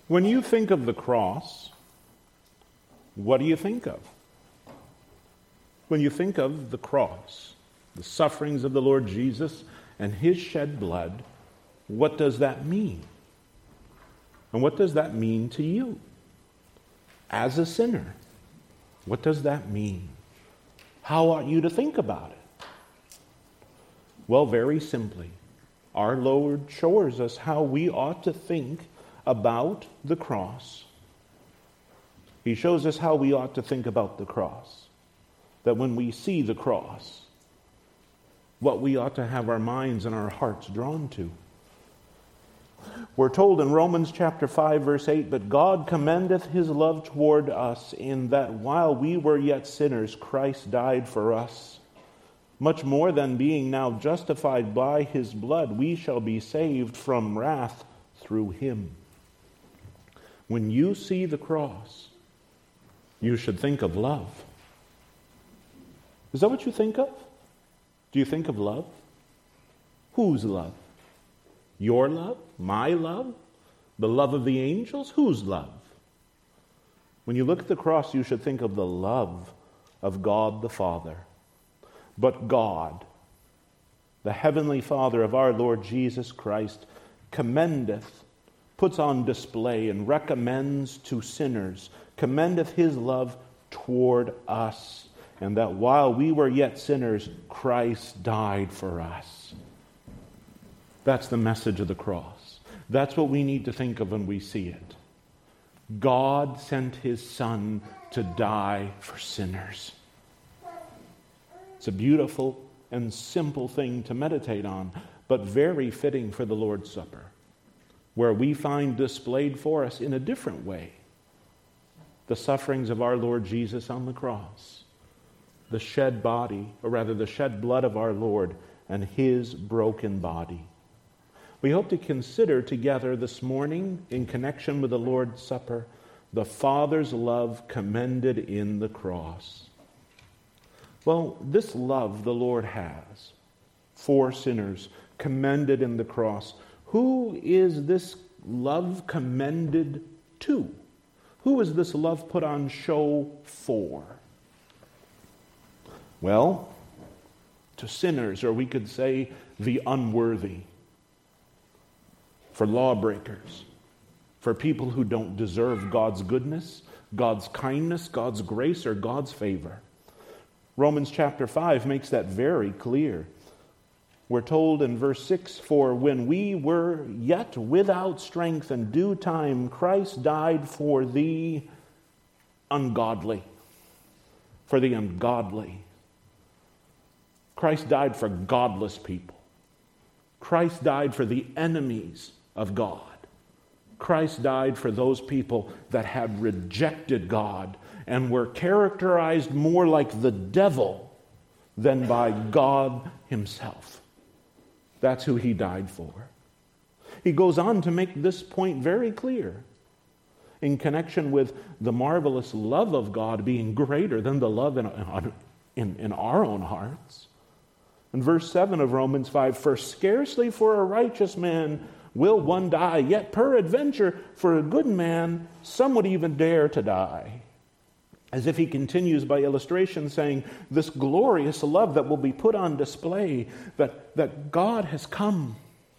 When you think of the cross, what do you think of? When you think of the cross, the sufferings of the Lord Jesus and his shed blood, what does that mean? And what does that mean to you? As a sinner, what does that mean? How ought you to think about it? Well, very simply, our Lord shows us how we ought to think about the cross. He shows us how we ought to think about the cross. That when we see the cross, what we ought to have our minds and our hearts drawn to. We're told in Romans chapter 5, verse 8, "But God commendeth his love toward us, in that while we were yet sinners, Christ died for us. Much more than being now justified by his blood, we shall be saved from wrath through him." When you see the cross, you should think of love. Is that what you think of? Do you think of love? Whose love? Your love? My love? The love of the angels? Whose love? When you look at the cross, you should think of the love of God the Father. But God, the Heavenly Father of our Lord Jesus Christ, commendeth, puts on display and recommends to sinners, commendeth his love toward us, and that while we were yet sinners, Christ died for us. That's the message of the cross. That's what we need to think of when we see it. God sent his Son to die for sinners. It's a beautiful and simple thing to meditate on, but very fitting for the Lord's Supper, where we find displayed for us in a different way the sufferings of our Lord Jesus on the cross, the shed body, or rather the shed blood of our Lord and his broken body. We hope to consider together this morning, in connection with the Lord's Supper, the Father's love commended in the cross. Well, this love the Lord has for sinners commended in the cross. Who is this love commended to? Who is this love put on show for? Well, to sinners, or we could say the unworthy, for lawbreakers, for people who don't deserve God's goodness, God's kindness, God's grace, or God's favor. Romans chapter 5 makes that very clear. We're told in verse 6, "For when we were yet without strength in due time, Christ died for the ungodly." For the ungodly. Christ died for godless people. Christ died for the enemies of God. Christ died for those people that had rejected God and were characterized more like the devil than by God himself. That's who he died for. He goes on to make this point very clear in connection with the marvelous love of God being greater than the love in our own hearts. In verse 7 of Romans 5, "For scarcely for a righteous man will one die, yet peradventure for a good man some would even dare to die." As if he continues by illustration saying, this glorious love that will be put on display, that God has come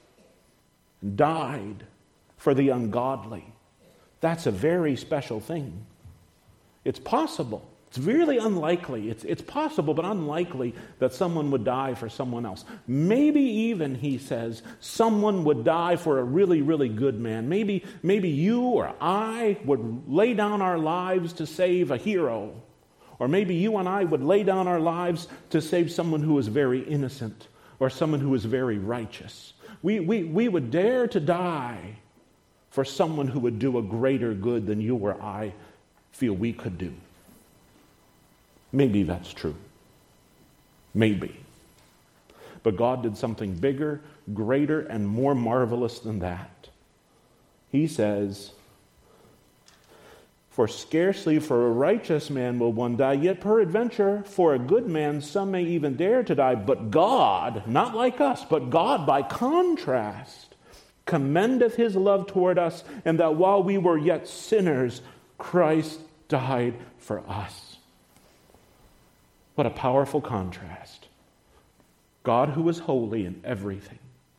and died for the ungodly. That's a very special thing. It's possible. It's really unlikely. It's possible, but unlikely that someone would die for someone else. Maybe even, he says, someone would die for a really, really good man. Maybe you or I would lay down our lives to save a hero. Or maybe you and I would lay down our lives to save someone who is very innocent or someone who is very righteous. We would dare to die for someone who would do a greater good than you or I feel we could do. Maybe that's true. Maybe. But God did something bigger, greater, and more marvelous than that. He says, "For scarcely for a righteous man will one die, yet peradventure for a good man some may even dare to die. But God," not like us, but God by contrast, commendeth his love toward us, and that while we were yet sinners, Christ died for us. What a powerful contrast. God, who is holy in everything,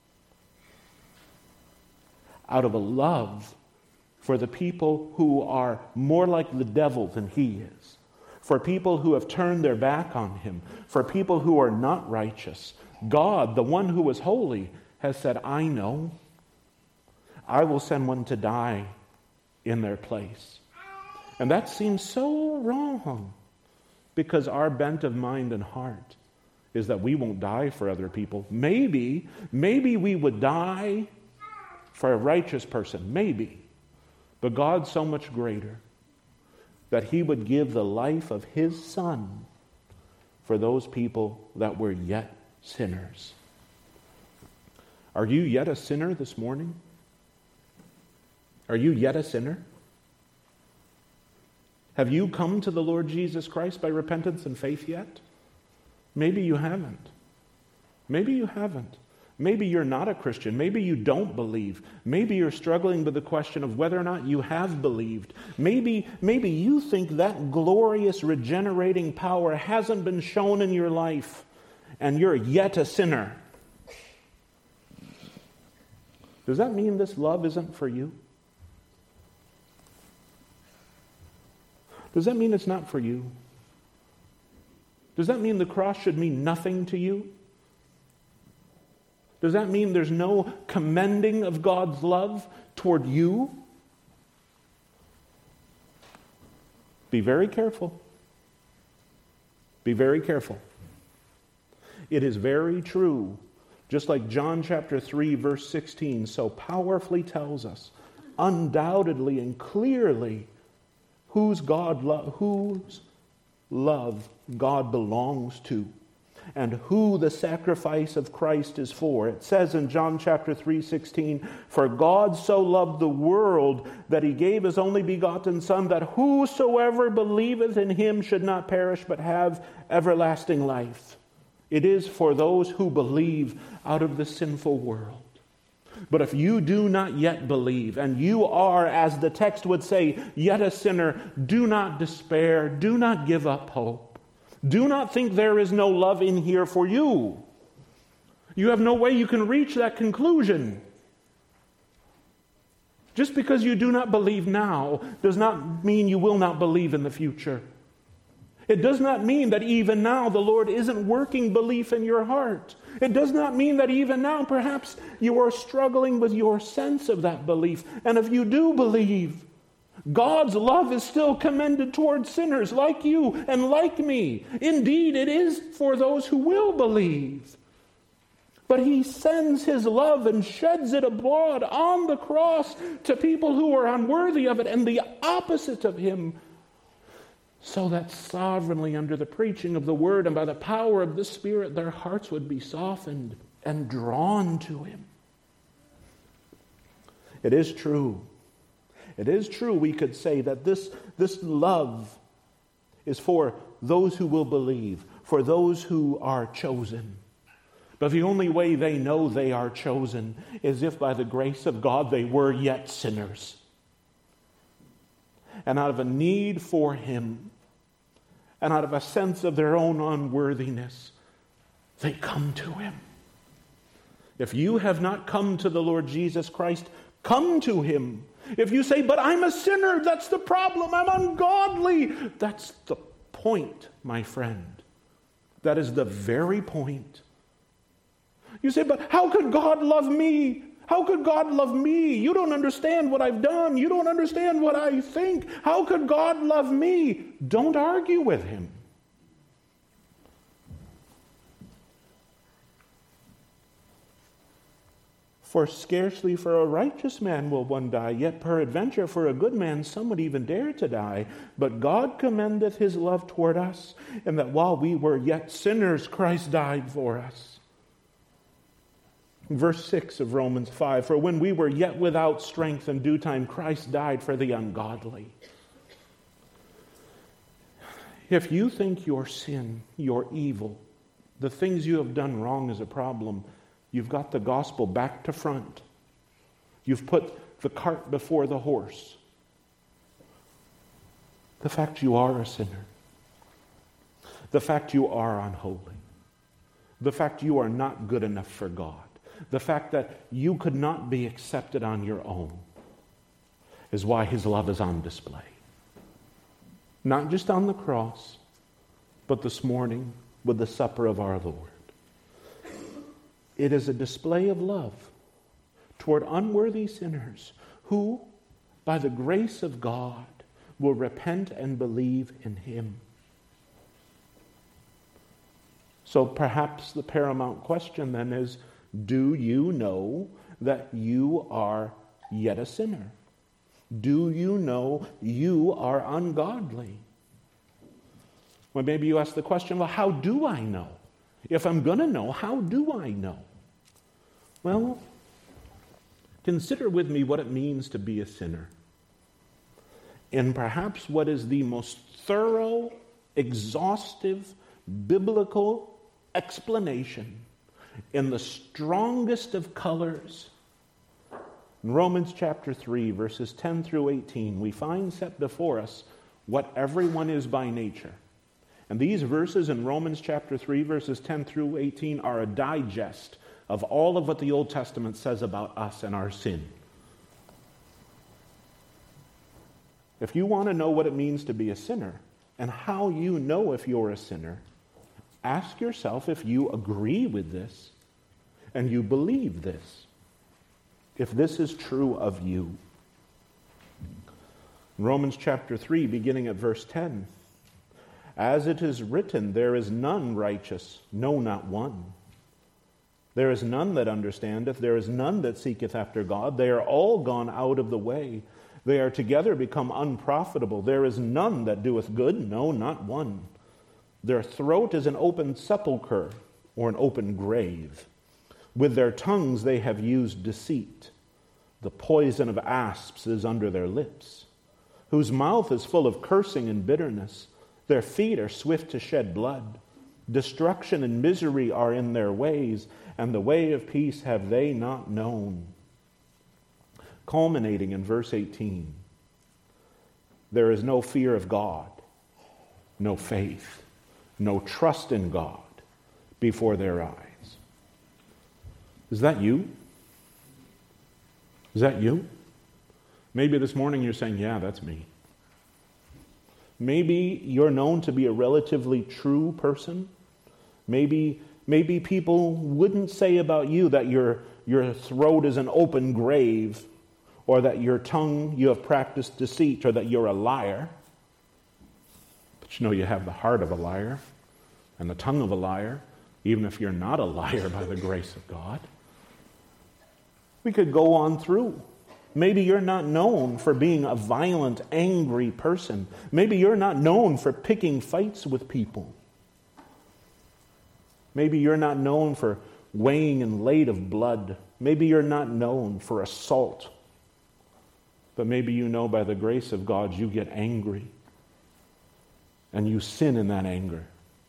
out of a love for the people who are more like the devil than he is, for people who have turned their back on him, for people who are not righteous, God, the one who is holy, has said, I know. I will send one to die in their place. And that seems so wrong, because our bent of mind and heart is that we won't die for other people. Maybe we would die for a righteous person, maybe. But God's so much greater that he would give the life of his Son for those people that were yet sinners. Are you yet a sinner this morning? Are you yet a sinner? Have you come to the Lord Jesus Christ by repentance and faith yet? Maybe you haven't. Maybe you haven't. Maybe you're not a Christian. Maybe you don't believe. Maybe you're struggling with the question of whether or not you have believed. Maybe you think that glorious regenerating power hasn't been shown in your life, and you're yet a sinner. Does that mean this love isn't for you? Does that mean it's not for you? Does that mean the cross should mean nothing to you? Does that mean there's no commending of God's love toward you? Be very careful. Be very careful. It is very true, just like John chapter 3, verse 16 so powerfully tells us, undoubtedly and clearly, whose love God belongs to, and who the sacrifice of Christ is for. It says in John chapter 3:16, for God so loved the world that he gave his only begotten Son, that whosoever believeth in him should not perish but have everlasting life. It is for those who believe out of the sinful world. But if you do not yet believe, and you are, as the text would say, yet a sinner, do not despair, do not give up hope. Do not think there is no love in here for you. You have no way you can reach that conclusion. Just because you do not believe now does not mean you will not believe in the future. It does not mean that even now the Lord isn't working belief in your heart. It does not mean that even now perhaps you are struggling with your sense of that belief. And if you do believe, God's love is still commended towards sinners like you and like me. Indeed, it is for those who will believe. But he sends his love and sheds it abroad on the cross to people who are unworthy of it, and the opposite of him, so that sovereignly under the preaching of the word and by the power of the Spirit, their hearts would be softened and drawn to him. It is true. It is true, we could say, that this love is for those who will believe, for those who are chosen. But the only way they know they are chosen is if by the grace of God they were yet sinners. And out of a need for him, and out of a sense of their own unworthiness, they come to him. If you have not come to the Lord Jesus Christ, come to him. If you say, but I'm a sinner, that's the problem, I'm ungodly, that's the point, my friend. That is the very point. You say, but how could God love me? How could God love me? You don't understand what I've done. You don't understand what I think. How could God love me? Don't argue with him. For scarcely for a righteous man will one die, yet peradventure for a good man some would even dare to die. But God commendeth his love toward us, and that while we were yet sinners, Christ died for us. Verse 6 of Romans 5, for when we were yet without strength, in due time Christ died for the ungodly. If you think your sin, your evil, the things you have done wrong is a problem, you've got the gospel back to front. You've put the cart before the horse. The fact you are a sinner. The fact you are unholy. The fact you are not good enough for God. The fact that you could not be accepted on your own is why his love is on display. Not just on the cross, but this morning with the supper of our Lord. It is a display of love toward unworthy sinners who, by the grace of God, will repent and believe in him. So perhaps the paramount question then is, do you know that you are yet a sinner? Do you know you are ungodly? Well, maybe you ask the question, well, how do I know? If I'm going to know, how do I know? Well, consider with me what it means to be a sinner. And perhaps what is the most thorough, exhaustive, biblical explanation in the strongest of colors. In Romans chapter 3, verses 10 through 18, we find set before us what everyone is by nature. And these verses in Romans chapter 3, verses 10 through 18 are a digest of all of what the Old Testament says about us and our sin. If you want to know what it means to be a sinner and how you know if you're a sinner, ask yourself if you agree with this and you believe this. If this is true of you. In Romans chapter 3, beginning at verse 10, as it is written, there is none righteous, no, not one. There is none that understandeth, there is none that seeketh after God. They are all gone out of the way. They are together become unprofitable. There is none that doeth good, no, not one. Their throat is an open sepulchre, or an open grave. With their tongues they have used deceit. The poison of asps is under their lips, whose mouth is full of cursing and bitterness. Their feet are swift to shed blood. Destruction and misery are in their ways, and the way of peace have they not known. Culminating in verse 18, there is no fear of God, no faith, no trust in God before their eyes. Is that you? Is that you? Maybe this morning you're saying, yeah, that's me. Maybe you're known to be a relatively true person. Maybe people wouldn't say about you that your throat is an open grave, or that your tongue, you have practiced deceit, or that you're a liar. But you know you have the heart of a liar and the tongue of a liar, even if you're not a liar by the grace of God. We could go on through. Maybe you're not known for being a violent, angry person. Maybe you're not known for picking fights with people. Maybe you're not known for weighing in late of blood. Maybe you're not known for assault. But maybe you know by the grace of God you get angry and you sin in that anger.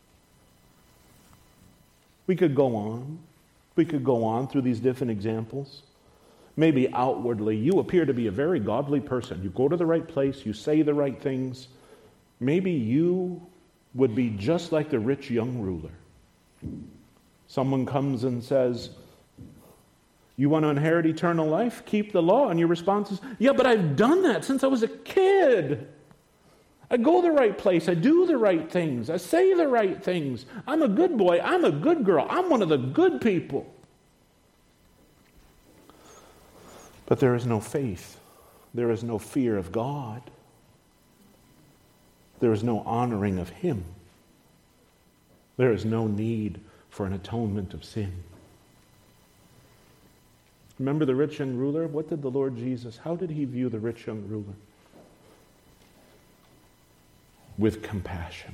We could go on. We could go on through these different examples. Maybe outwardly you appear to be a very godly person. You go to the right place, you say the right things. Maybe you would be just like the rich young ruler. Someone comes and says, you want to inherit eternal life? Keep the law. And your response is, yeah, but I've done that since I was a kid. I go the right place. I do the right things. I say the right things. I'm a good boy. I'm a good girl. I'm one of the good people. But there is no faith. There is no fear of God. There is no honoring of Him. There is no need for an atonement of sin. Remember the rich young ruler? What did the Lord Jesus, how did He view the rich young ruler? With compassion.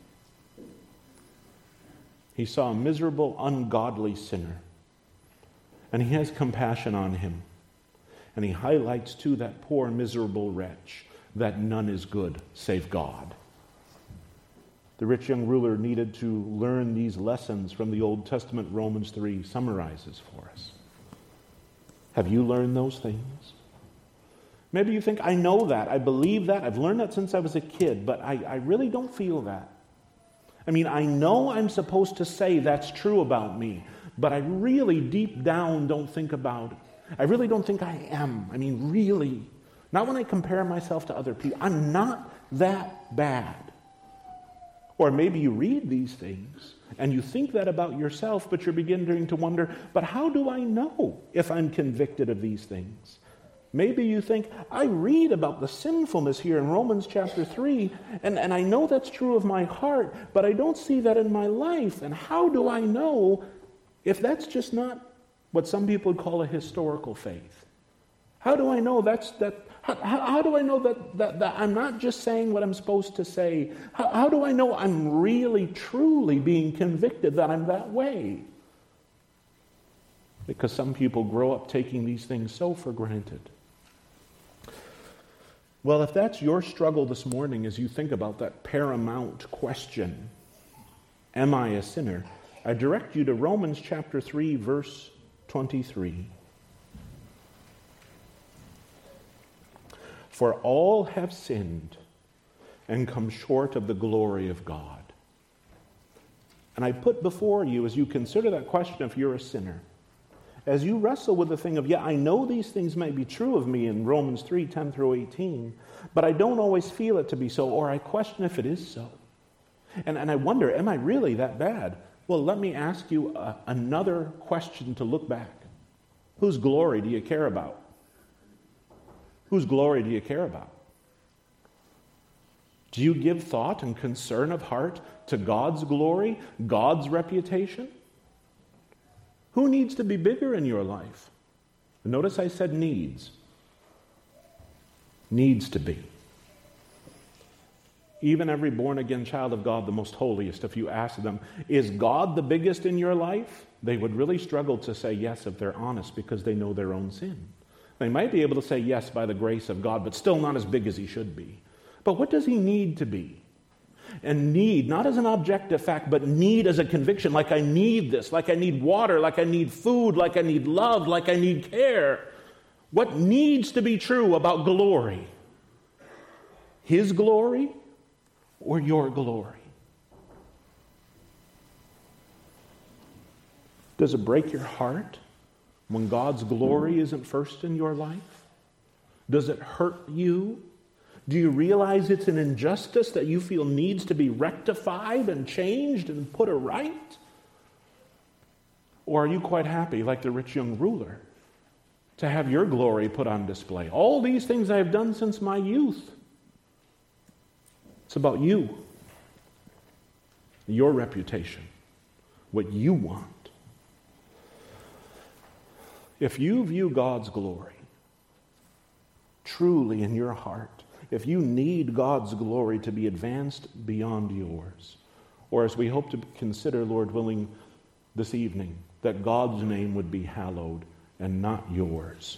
He saw a miserable, ungodly sinner, and He has compassion on him. And He highlights to that poor, miserable wretch that none is good save God. The rich young ruler needed to learn these lessons from the Old Testament. Romans 3 summarizes for us. Have you learned those things? Maybe you think, I know that, I believe that, I've learned that since I was a kid, but I really don't feel that. I mean, I know I'm supposed to say that's true about me, but I really deep down don't think about it. I really don't think I am. I mean, really. Not when I compare myself to other people. I'm not that bad. Or maybe you read these things and you think that about yourself, but you're beginning to wonder, but how do I know if I'm convicted of these things? Maybe you think, I read about the sinfulness here in Romans chapter 3, and I know that's true of my heart, but I don't see that in my life. And how do I know if that's just not what some people would call a historical faith? How do I know how do I know that I'm not just saying what I'm supposed to say? How do I know I'm really, truly being convicted that I'm that way? Because some people grow up taking these things so for granted. Well, if that's your struggle this morning as you think about that paramount question, am I a sinner? I direct you to Romans chapter 3, verse 23. For all have sinned and come short of the glory of God. And I put before you, as you consider that question, if you're a sinner, as you wrestle with the thing of, I know these things may be true of me in Romans 3, 10 through 18, but I don't always feel it to be so, or I question if it is so. And I wonder, am I really that bad? Well, let me ask you another question to look back. Whose glory do you care about? Whose glory do you care about? Do you give thought and concern of heart to God's glory, God's reputation? Who needs to be bigger in your life? Notice I said needs. Needs to be. Even every born-again child of God, the most holiest, if you ask them, is God the biggest in your life? They would really struggle to say yes if they're honest because they know their own sin. They might be able to say yes by the grace of God, but still not as big as he should be. But what does he need to be? And need, not as an objective fact, but need as a conviction, like I need this, like I need water, like I need food, like I need love, like I need care. What needs to be true about glory? His glory or your glory? Does it break your heart when God's glory isn't first in your life? Does it hurt you? Do you realize it's an injustice that you feel needs to be rectified and changed and put right? Or are you quite happy, like the rich young ruler, to have your glory put on display? All these things I have done since my youth. It's about you, your reputation, what you want. If you view God's glory truly in your heart, if you need God's glory to be advanced beyond yours, or as we hope to consider, Lord willing, this evening, that God's name would be hallowed and not yours,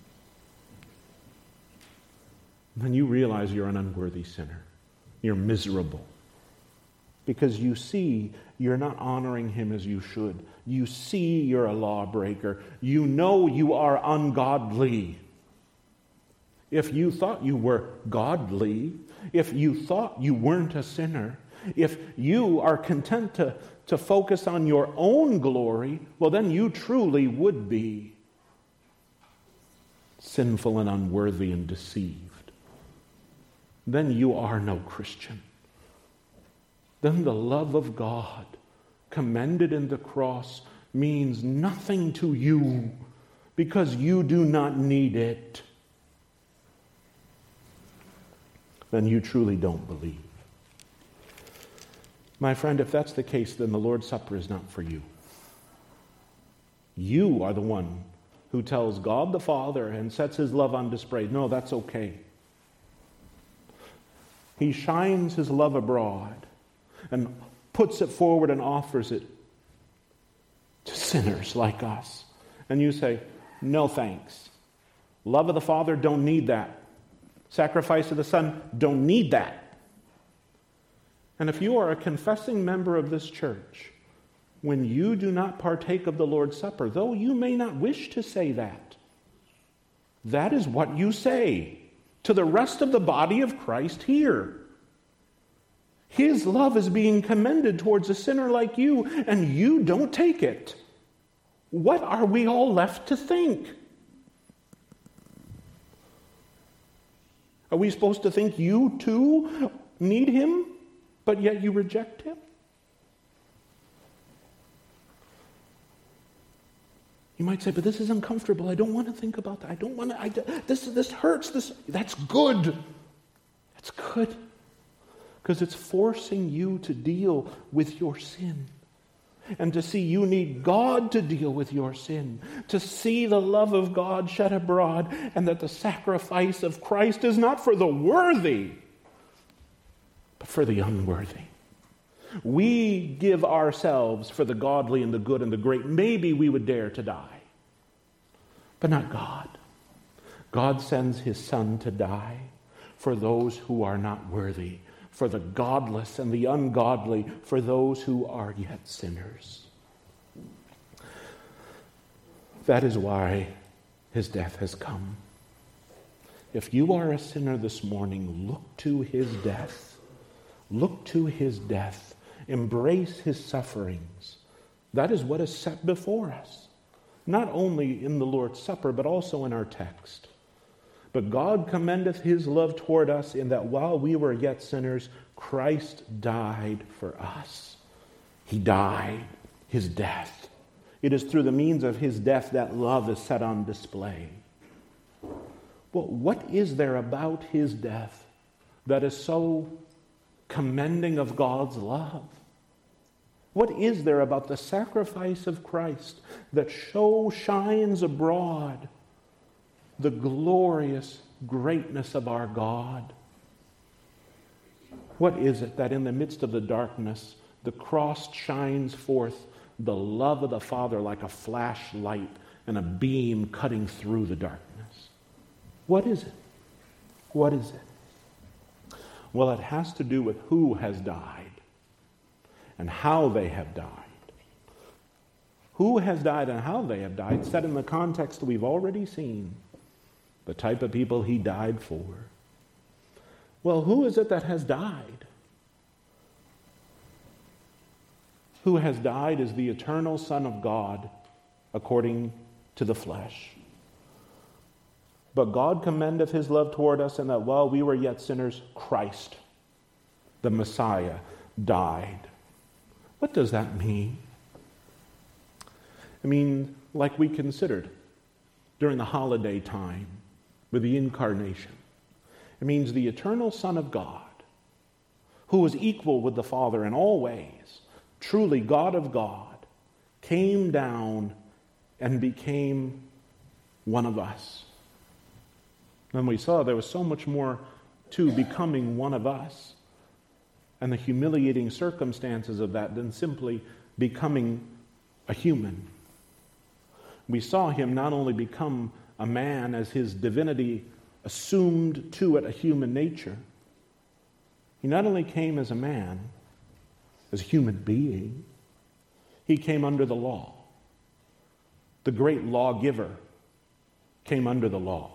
then you realize you're an unworthy sinner. You're miserable. Because you see you're not honoring him as you should. You see you're a lawbreaker. You know you are ungodly. If you thought you were godly, if you thought you weren't a sinner, if you are content to focus on your own glory, well, then you truly would be sinful and unworthy and deceived. Then you are no Christian. Then the love of God commended in the cross means nothing to you because you do not need it. Then you truly don't believe. My friend, if that's the case, then the Lord's Supper is not for you. You are the one who tells God the Father and sets his love on display. No, that's okay. He shines his love abroad and puts it forward and offers it to sinners like us. And you say, no thanks. Love of the Father, don't need that. Sacrifice of the Son, don't need that. And if you are a confessing member of this church, when you do not partake of the Lord's Supper, though you may not wish to say that, That is what you say to the rest of the body of Christ here. His love is being commended towards a sinner like you, and you don't take it. What are we all left to think? Are we supposed to think you too need him, but yet you reject him? You might say, but this is uncomfortable. I don't want to think about that. I don't want to. This hurts. That's good. That's good. Because it's forcing you to deal with your sin. And to see you need God to deal with your sin. To see the love of God shed abroad. And that the sacrifice of Christ is not for the worthy, but for the unworthy. We give ourselves for the godly and the good and the great. Maybe we would dare to die. But not God. God sends his Son to die for those who are not worthy, for the godless and the ungodly, for those who are yet sinners. That is why his death has come. If you are a sinner this morning, look to his death. Look to his death. Embrace his sufferings. That is what is set before us, not only in the Lord's Supper, but also in our text. But God commendeth his love toward us in that while we were yet sinners, Christ died for us. He died, his death. It is through the means of his death that love is set on display. Well, what is there about his death that is so commending of God's love? What is there about the sacrifice of Christ that shines abroad the glorious greatness of our God? What is it that in the midst of the darkness, the cross shines forth the love of the Father like a flashlight and a beam cutting through the darkness? What is it? What is it? Well, it has to do with who has died and how they have died. Who has died and how they have died, set in the context we've already seen, the type of people he died for. Well, who is it that has died? Who has died is the eternal Son of God according to the flesh. But God commendeth his love toward us in that while we were yet sinners, Christ, the Messiah, died. What does that mean? I mean, like we considered during the holiday time with the incarnation. It means the eternal Son of God, who was equal with the Father in all ways, truly God of God, came down and became one of us. And we saw there was so much more to becoming one of us and the humiliating circumstances of that than simply becoming a human. We saw him not only become a man as his divinity assumed to it a human nature. He not only came as a man, as a human being, he came under the law. The great lawgiver came under the law.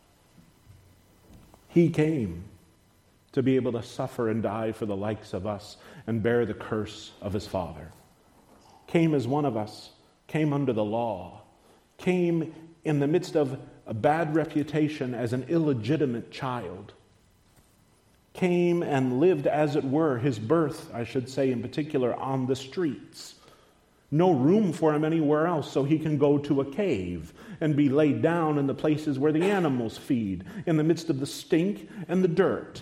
He came to be able to suffer and die for the likes of us and bear the curse of his Father. Came as one of us, came under the law, came in the midst of a bad reputation as an illegitimate child, came and lived, as it were, his birth, I should say in particular, on the streets. No room for him anywhere else, so he can go to a cave and be laid down in the places where the animals feed, in the midst of the stink and the dirt.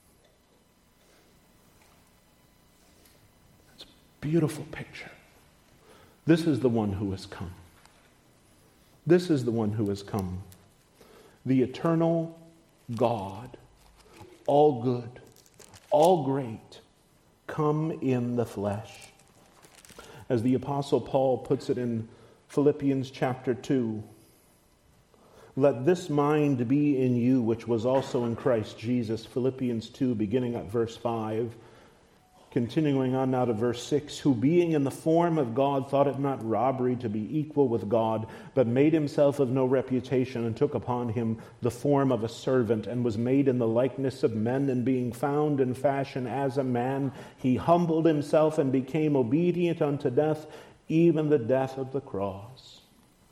It's a beautiful picture. This is the one who has come. This is the one who has come. The eternal God, all good, all great, come in the flesh. As the Apostle Paul puts it in Philippians chapter 2, let this mind be in you, which was also in Christ Jesus. Philippians 2, beginning at verse 5. Continuing on now to verse 6, who being in the form of God thought it not robbery to be equal with God, but made himself of no reputation, and took upon him the form of a servant, and was made in the likeness of men, and being found in fashion as a man, he humbled himself and became obedient unto death, even the death of the cross.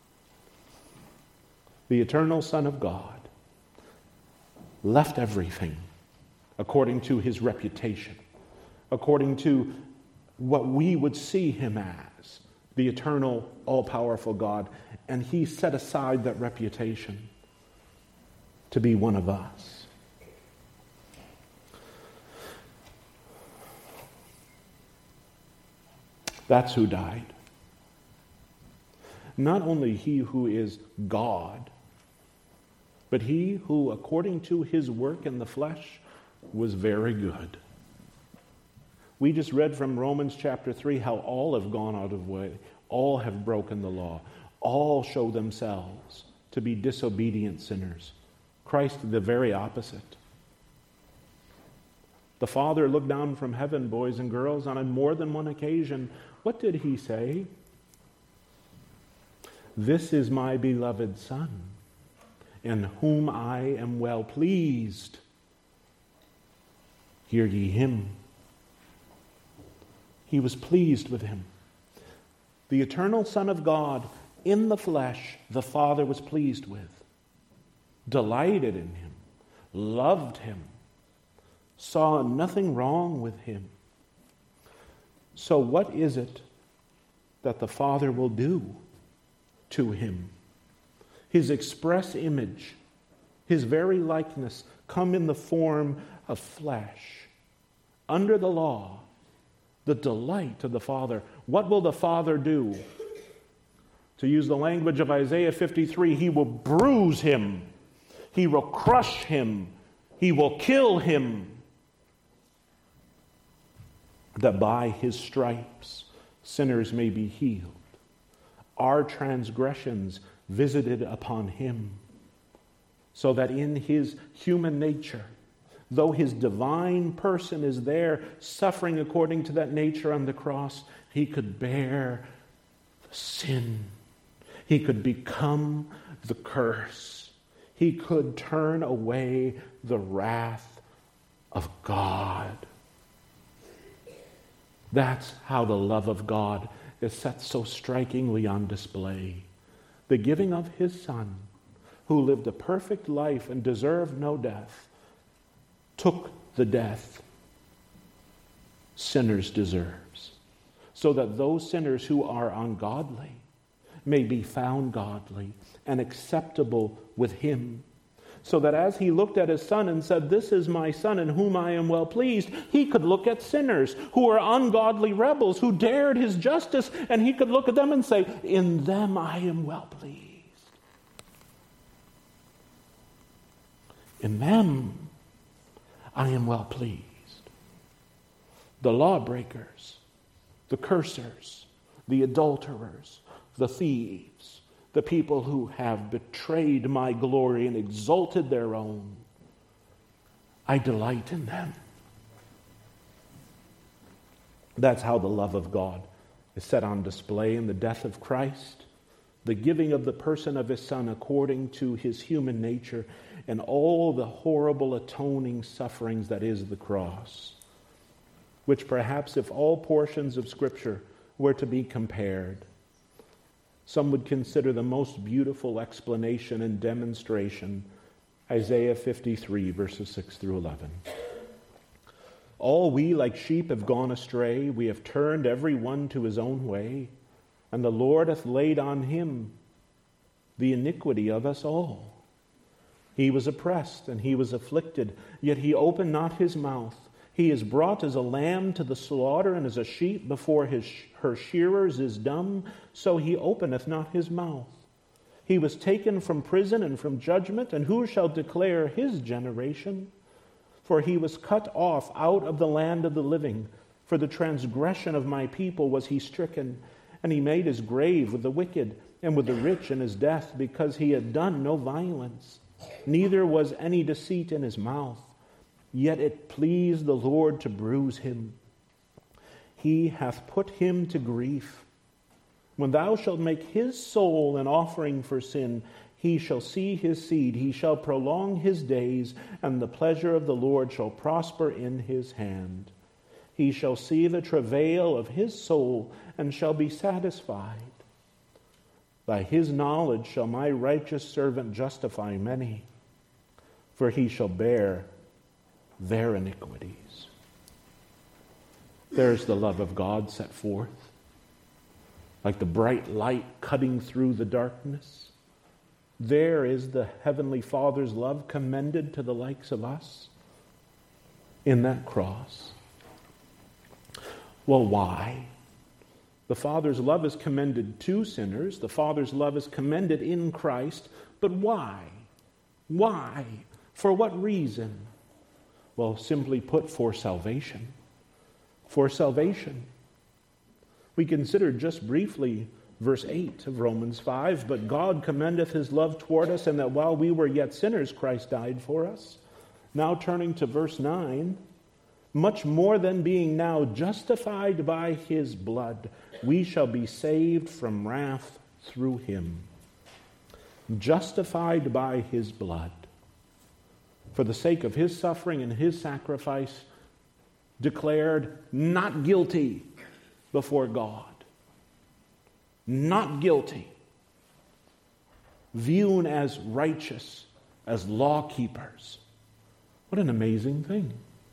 The eternal Son of God left everything according to his reputation, according to what we would see him as, the eternal, all-powerful God. And he set aside that reputation to be one of us. That's who died. Not only he who is God, but he who, according to his work in the flesh, was very good. We just read from Romans chapter 3 how all have gone out of way. All have broken the law. All show themselves to be disobedient sinners. Christ, the very opposite. The Father looked down from heaven, boys and girls, on more than one occasion. What did he say? This is my beloved Son, in whom I am well pleased. Hear ye him. He was pleased with him. The eternal Son of God in the flesh, the Father was pleased with, delighted in him, loved him, saw nothing wrong with him. So what is it that the Father will do to him? His express image, his very likeness, come in the form of flesh. Under the law, the delight of the Father. What will the Father do? To use the language of Isaiah 53, he will bruise him. He will crush him. He will kill him. That by his stripes sinners may be healed. Our transgressions visited upon him, so that in his human nature, though his divine person is there, suffering according to that nature on the cross, he could bear the sin. He could become the curse. He could turn away the wrath of God. That's how the love of God is set so strikingly on display. The giving of his Son, who lived a perfect life and deserved no death, took the death sinners deserves, so that those sinners who are ungodly may be found godly and acceptable with him. So that as he looked at his Son and said, this is my Son in whom I am well pleased, he could look at sinners who are ungodly rebels, who dared his justice, and he could look at them and say, in them I am well pleased. In them I am well pleased. The lawbreakers, the cursers, the adulterers, the thieves, the people who have betrayed my glory and exalted their own, I delight in them. That's how the love of God is set on display in the death of Christ, the giving of the person of his Son according to his human nature, and all the horrible atoning sufferings that is the cross, which perhaps if all portions of Scripture were to be compared, some would consider the most beautiful explanation and demonstration, Isaiah 53, verses 6 through 11. All we like sheep have gone astray, we have turned every one to his own way, and the Lord hath laid on him the iniquity of us all. He was oppressed and he was afflicted, yet he opened not his mouth. He is brought as a lamb to the slaughter, and as a sheep before her shearers is dumb, so he openeth not his mouth. He was taken from prison and from judgment, and who shall declare his generation? For he was cut off out of the land of the living. For the transgression of my people was he stricken, and he made his grave with the wicked and with the rich in his death, because he had done no violence, neither was any deceit in his mouth. Yet it pleased the Lord to bruise him. he hath put him to grief. When thou shalt make his soul an offering for sin, he shall see his seed, he shall prolong his days, and the pleasure of the Lord shall prosper in his hand. He shall see the travail of his soul, and shall be satisfied. By his knowledge shall my righteous servant justify many, for he shall bear their iniquities. There's the love of God set forth, like the bright light cutting through the darkness. There is the Heavenly Father's love commended to the likes of us in that cross. Well, why? The Father's love is commended to sinners. The Father's love is commended in Christ. But why? Why? For what reason? Well, simply put, for salvation. For salvation. We considered just briefly verse 8 of Romans 5, but God commendeth his love toward us, and that while we were yet sinners, Christ died for us. Now turning to verse 9, much more than being now justified by his blood, we shall be saved from wrath through him. Justified by his blood. For the sake of his suffering and his sacrifice, declared not guilty before God. Not guilty. Viewed as righteous, as law keepers. What an amazing thing.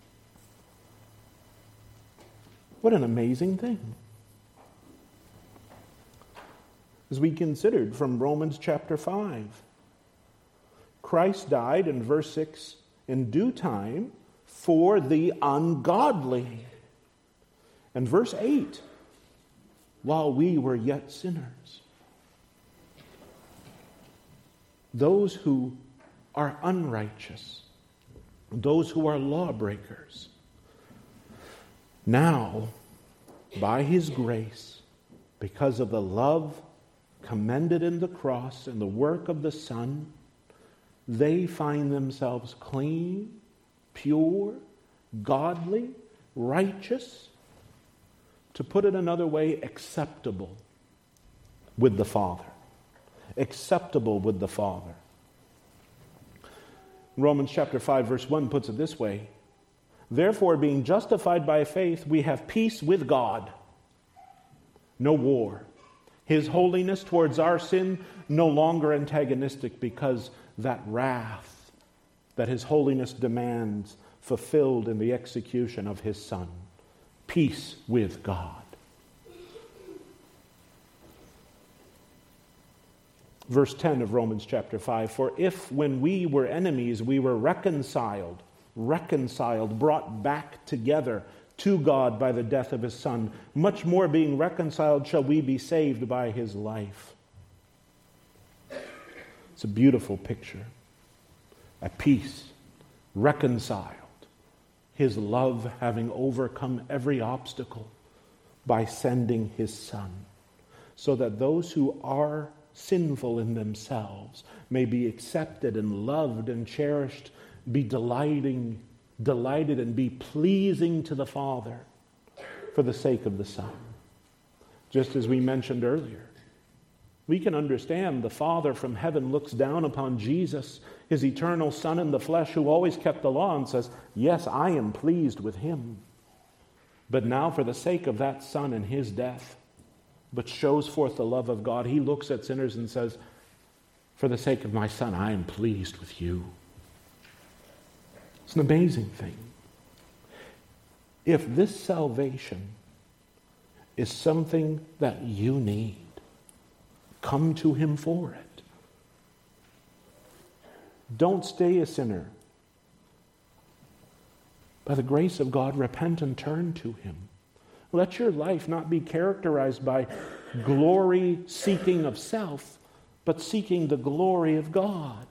What an amazing thing. As we considered from Romans chapter 5, Christ died in verse 6 in due time for the ungodly. And verse 8, while we were yet sinners. Those who are unrighteous, those who are lawbreakers, now, by his grace, because of the love commended in the cross and the work of the Son, they find themselves clean, pure, godly, righteous, to put it another way, acceptable with the Father. Acceptable with the Father. Romans chapter 5 verse 1 puts it this way, therefore, being justified by faith, we have peace with God. No war. His holiness towards our sin no longer antagonistic, because that wrath that his holiness demands fulfilled in the execution of his Son. Peace with God. Verse 10 of Romans chapter 5, for if when we were enemies we were reconciled, brought back together to God by the death of his Son, much more being reconciled shall we be saved by his life. It's a beautiful picture. At peace, reconciled. His love having overcome every obstacle by sending his Son, so that those who are sinful in themselves may be accepted and loved and cherished, be delighted and be pleasing to the Father for the sake of the Son. Just as we mentioned earlier, we can understand the Father from heaven looks down upon Jesus, his eternal Son in the flesh, who always kept the law, and says, yes, I am pleased with him. But now for the sake of that Son and his death, but shows forth the love of God, he looks at sinners and says, for the sake of my Son, I am pleased with you. It's an amazing thing. If this salvation is something that you need, come to him for it. Don't stay a sinner. By the grace of God, repent and turn to him. Let your life not be characterized by glory seeking of self, but seeking the glory of God.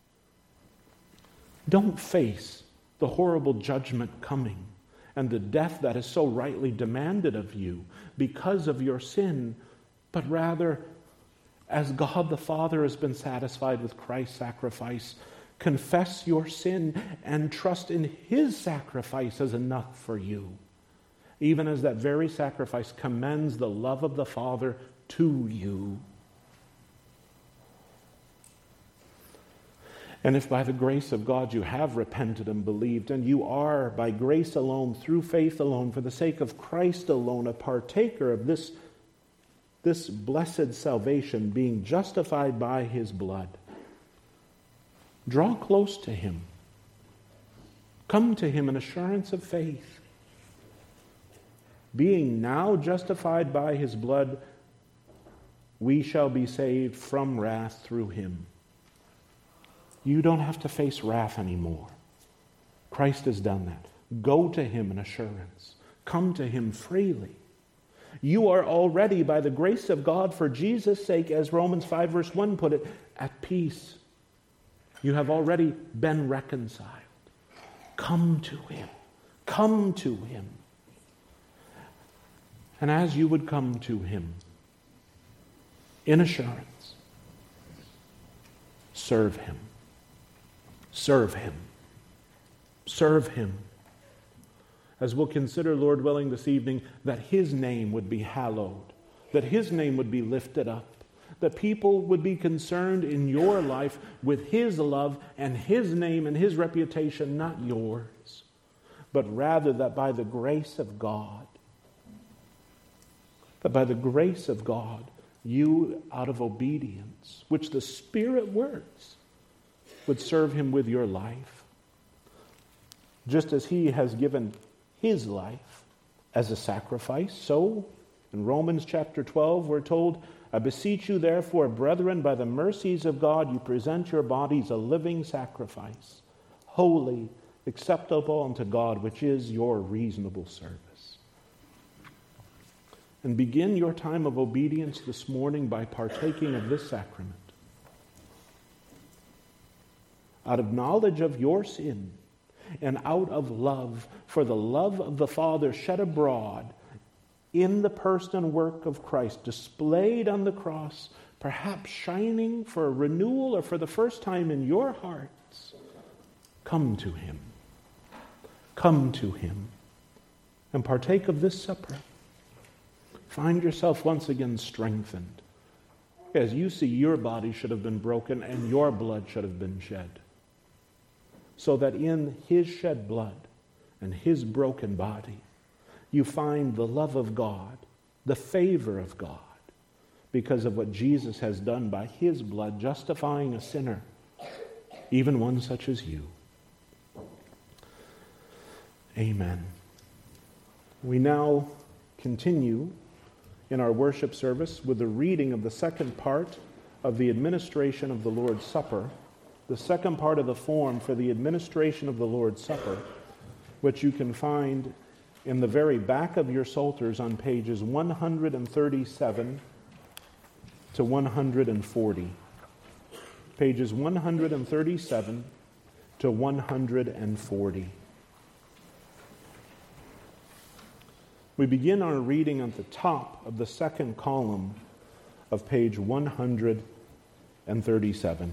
Don't face the horrible judgment coming and the death that is so rightly demanded of you because of your sin, but rather, as God the Father has been satisfied with Christ's sacrifice, confess your sin and trust in his sacrifice as enough for you. even as that very sacrifice commends the love of the Father to you. And if by the grace of God you have repented and believed, and you are by grace alone, through faith alone, for the sake of Christ alone, a partaker of this blessed salvation, being justified by his blood, draw close to him. Come to him in assurance of faith. Being now justified by his blood, we shall be saved from wrath through him. You don't have to face wrath anymore. Christ has done that. Go to him in assurance. Come to him freely. You are already, by the grace of God, for Jesus' sake, as Romans 5 verse 1 put it, at peace. You have already been reconciled. Come to him. Come to him. And as you would come to him, in assurance, serve him. Serve him. Serve him. As we'll consider, Lord willing, this evening, that his name would be hallowed, that his name would be lifted up, that people would be concerned in your life with his love and his name and his reputation, not yours, but rather that by the grace of God, you, out of obedience, which the Spirit works, would serve him with your life, just as he has given his life as a sacrifice. So, in Romans chapter 12, we're told, I beseech you, therefore, brethren, by the mercies of God, you present your bodies a living sacrifice, holy, acceptable unto God, which is your reasonable service. And begin your time of obedience this morning by partaking of this sacrament. Out of knowledge of your sin and out of love for the love of the Father shed abroad in the person and work of Christ, displayed on the cross, perhaps shining for a renewal or for the first time in your hearts, come to him. Come to him and partake of this supper. Find yourself once again strengthened as you see your body should have been broken and your blood should have been shed, so that in his shed blood and his broken body, you find the love of God, the favor of God, because of what Jesus has done by his blood, justifying a sinner, even one such as you. Amen. We now continue in our worship service with the reading of the second part of the administration of the Lord's Supper, the second part of the form for the administration of the Lord's Supper, which you can find in the very back of your psalters on pages 137 to 140. Pages 137 to 140. We begin our reading at the top of the second column of page 137.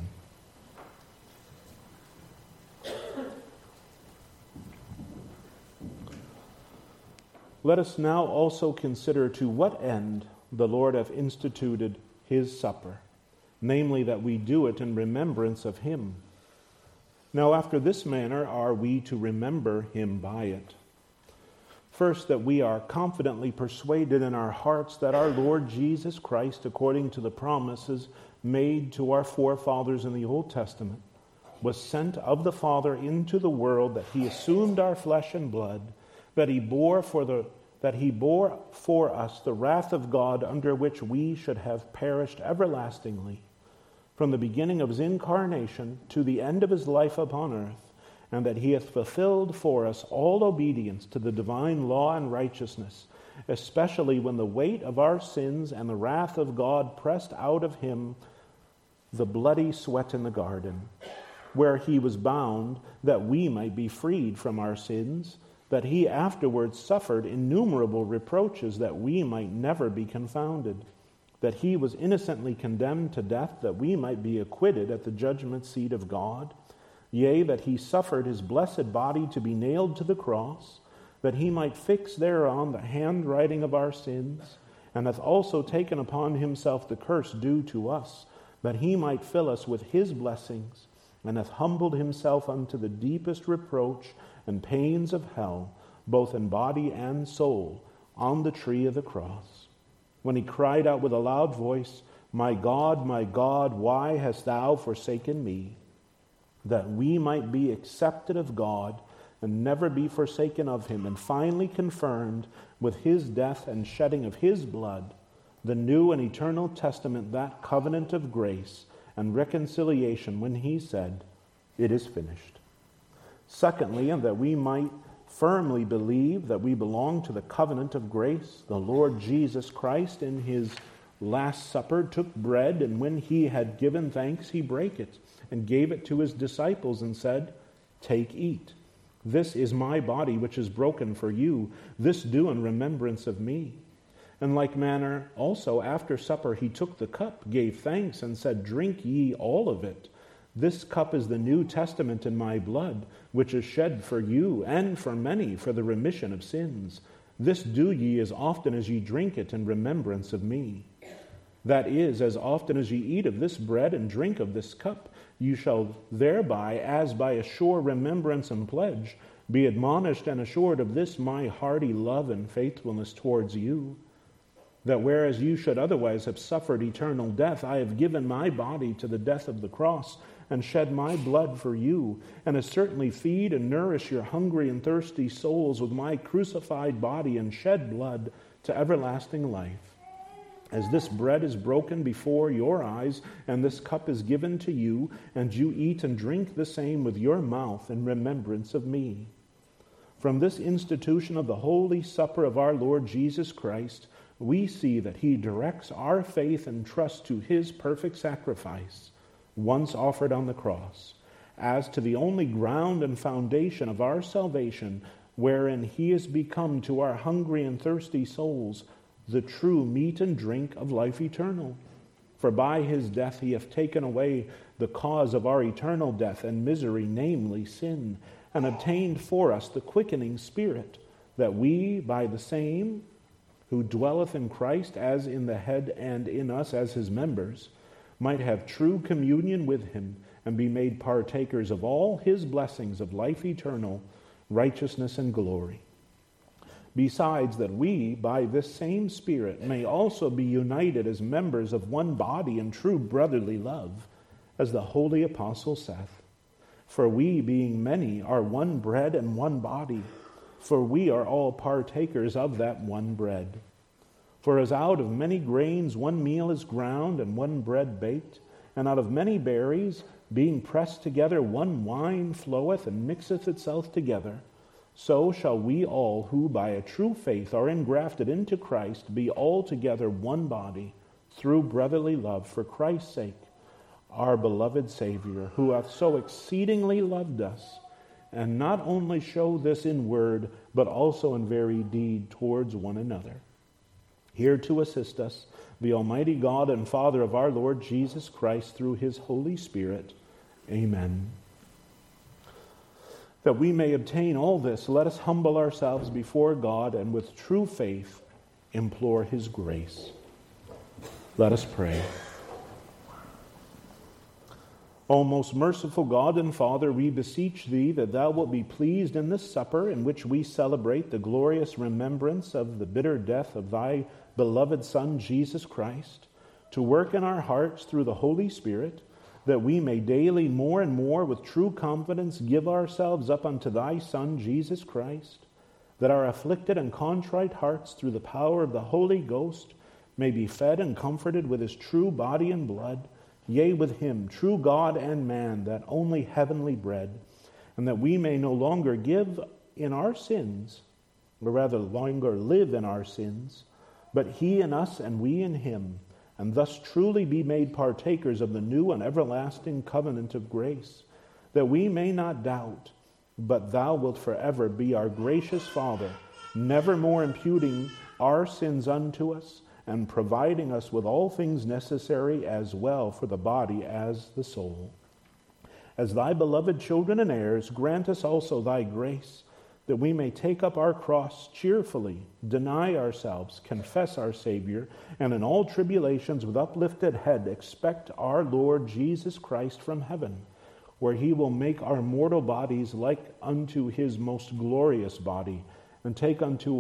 Let us now also consider to what end the Lord hath instituted his supper, namely that we do it in remembrance of him. Now after this manner are we to remember him by it. First, that we are confidently persuaded in our hearts that our Lord Jesus Christ, according to the promises made to our forefathers in the Old Testament, was sent of the Father into the world, that he assumed our flesh and blood, that he bore for us the wrath of God, under which we should have perished everlastingly, from the beginning of his incarnation to the end of his life upon earth, and that he hath fulfilled for us all obedience to the divine law and righteousness, especially when the weight of our sins and the wrath of God pressed out of him the bloody sweat in the garden, where he was bound that we might be freed from our sins, that he afterwards suffered innumerable reproaches that we might never be confounded, that he was innocently condemned to death that we might be acquitted at the judgment seat of God, yea, that he suffered his blessed body to be nailed to the cross, that he might fix thereon the handwriting of our sins, and hath also taken upon himself the curse due to us, that he might fill us with his blessings, and hath humbled himself unto the deepest reproach and pains of hell, both in body and soul, on the tree of the cross. When he cried out with a loud voice, my God, why hast thou forsaken me? That we might be accepted of God and never be forsaken of him, and finally confirmed with his death and shedding of his blood, the new and eternal testament, that covenant of grace and reconciliation, when he said, it is finished. Secondly, and that we might firmly believe that we belong to the covenant of grace, the Lord Jesus Christ in his Last Supper took bread, and when he had given thanks, he brake it and gave it to his disciples and said, take, eat. This is my body, which is broken for you. This do in remembrance of me. In like manner, also after supper, he took the cup, gave thanks, and said, drink ye all of it. This cup is the New Testament in my blood, which is shed for you and for many for the remission of sins. This do ye as often as ye drink it in remembrance of me. That is, as often as ye eat of this bread and drink of this cup, you shall thereby, as by a sure remembrance and pledge, be admonished and assured of this my hearty love and faithfulness towards you. That whereas you should otherwise have suffered eternal death, I have given my body to the death of the cross, and shed my blood for you, and have certainly feed and nourish your hungry and thirsty souls with my crucified body and shed blood to everlasting life. As this bread is broken before your eyes, and this cup is given to you, and you eat and drink the same with your mouth in remembrance of me. From this institution of the Holy Supper of our Lord Jesus Christ, we see that he directs our faith and trust to his perfect sacrifice, once offered on the cross, as to the only ground and foundation of our salvation, wherein he is become to our hungry and thirsty souls the true meat and drink of life eternal. For by his death he hath taken away the cause of our eternal death and misery, namely sin, and obtained for us the quickening Spirit, that we, by the same who dwelleth in Christ as in the head and in us as his members, might have true communion with him and be made partakers of all his blessings of life eternal, righteousness, and glory. Besides that we, by this same Spirit, may also be united as members of one body in true brotherly love, as the holy apostle saith, for we, being many, are one bread and one body, for we are all partakers of that one bread. For as out of many grains one meal is ground, and one bread baked, and out of many berries, being pressed together, one wine floweth and mixeth itself together, so shall we all who by a true faith are engrafted into Christ be altogether one body, through brotherly love, for Christ's sake, our beloved Savior, who hath so exceedingly loved us, and not only show this in word, but also in very deed towards one another. Here to assist us, the Almighty God and Father of our Lord Jesus Christ, through his Holy Spirit. Amen. That we may obtain all this, let us humble ourselves before God and with true faith implore his grace. Let us pray. O most merciful God and Father, we beseech thee that thou wilt be pleased in this supper in which we celebrate the glorious remembrance of the bitter death of thy beloved Son, Jesus Christ, to work in our hearts through the Holy Spirit, that we may daily more and more with true confidence give ourselves up unto thy Son, Jesus Christ, that our afflicted and contrite hearts through the power of the Holy Ghost may be fed and comforted with his true body and blood, yea, with him, true God and man, that only heavenly bread, and that we may no longer give in our sins, or rather longer live in our sins, but he in us and we in him, and thus truly be made partakers of the new and everlasting covenant of grace, that we may not doubt, but thou wilt forever be our gracious Father, never more imputing our sins unto us, and providing us with all things necessary as well for the body as the soul. As thy beloved children and heirs, grant us also thy grace, that we may take up our cross cheerfully, deny ourselves, confess our Savior, and in all tribulations with uplifted head expect our Lord Jesus Christ from heaven, where he will make our mortal bodies like unto his most glorious body, and take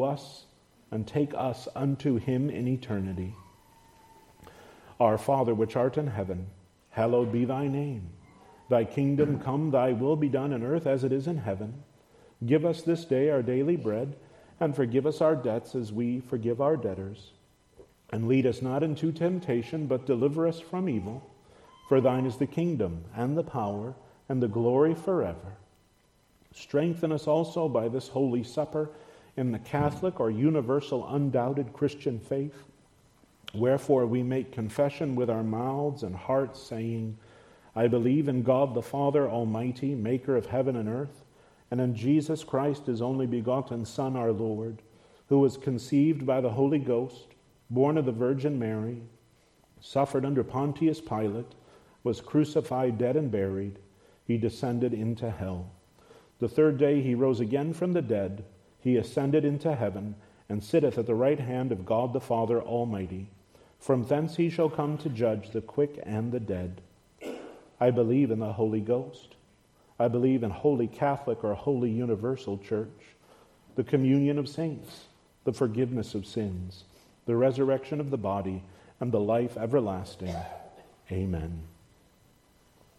us unto him in eternity. Our Father which art in heaven, hallowed be thy name. Thy kingdom come, thy will be done on earth as it is in heaven. Give us this day our daily bread, and forgive us our debts as we forgive our debtors. And lead us not into temptation, but deliver us from evil. For thine is the kingdom, and the power, and the glory forever. Strengthen us also by this holy supper in the Catholic or universal undoubted Christian faith. Wherefore we make confession with our mouths and hearts, saying, I believe in God the Father Almighty, maker of heaven and earth, and in Jesus Christ, his only begotten Son, our Lord, who was conceived by the Holy Ghost, born of the Virgin Mary, suffered under Pontius Pilate, was crucified, dead, and buried. He descended into hell. The third day he rose again from the dead. He ascended into heaven, and sitteth at the right hand of God the Father Almighty. From thence he shall come to judge the quick and the dead. I believe in the Holy Ghost. I believe in Holy Catholic or Holy Universal Church, the communion of saints, the forgiveness of sins, the resurrection of the body, and the life everlasting. Amen.